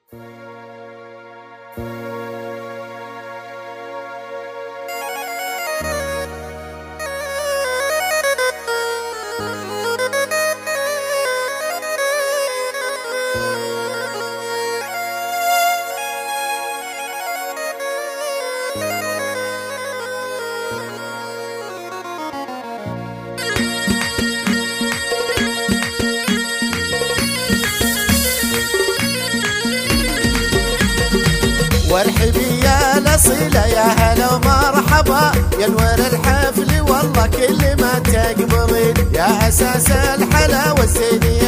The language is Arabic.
وارحبي يا الأصيلة يا هلا ومرحبا يا نور الحفل والله كل ما تقبضين يا أساس الحلا والزين